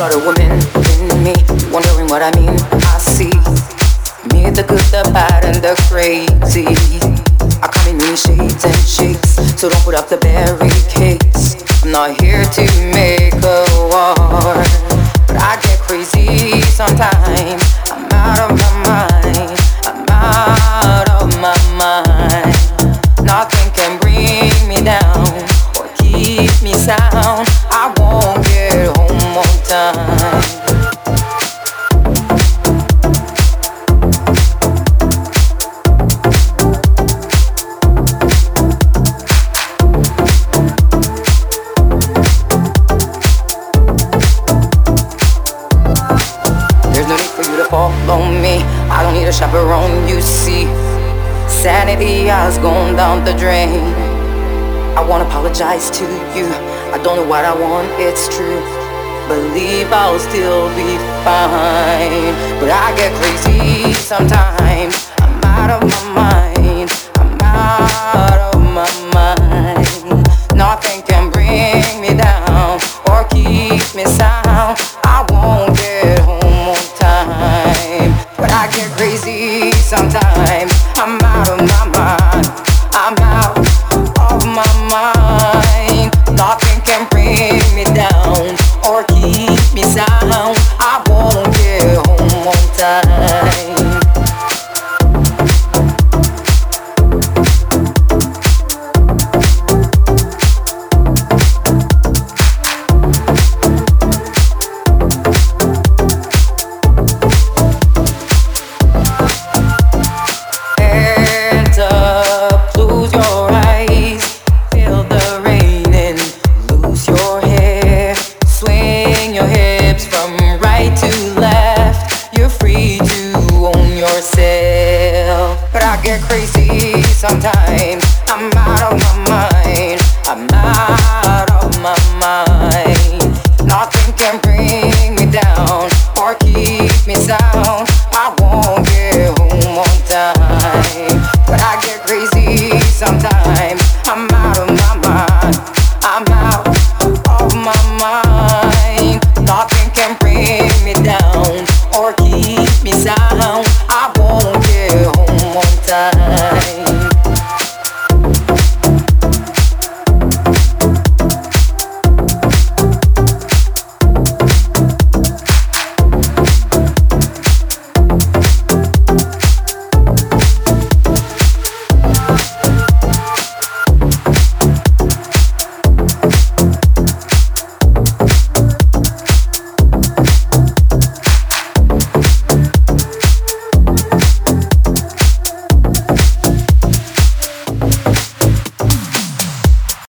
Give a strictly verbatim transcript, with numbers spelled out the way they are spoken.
got a woman in me, wondering what I mean. I see me, the good, the bad, and the crazy. I come in many shades and shapes, so don't put up the barricades. I'm not here to make a war, but I get crazy sometimes. I'm out of my mind, I'm out of my mind. Nothing can bring me down or keep me sound. I won't get home on time. There's no need for you to follow me. I don't need a chaperone, you see. Sanity has gone down the drain. I won't apologize to you. I don't know what I want, it's true. Believe I'll still be fine. But I get crazy sometimes. I'm out of my mind. I'm out of my mind. Nothing can bring me down or keep me sound. I won't get home on time. But I get crazy sometimes. I'm out of my mind. I'm out of my mind. Nothing can bring me down or keep me sound. I won't get home on time. Hands up, close your eyes, feel the rain and lose your hair. Swing your hips from right to left. You're free to own yourself. But I get crazy sometimes. I'm out of my mind. I'm out of my mind. Nothing can bring me down or keep me sound. I won't get home on time. But I get crazy sometimes. I'm out of my mind. I'm out of my mind.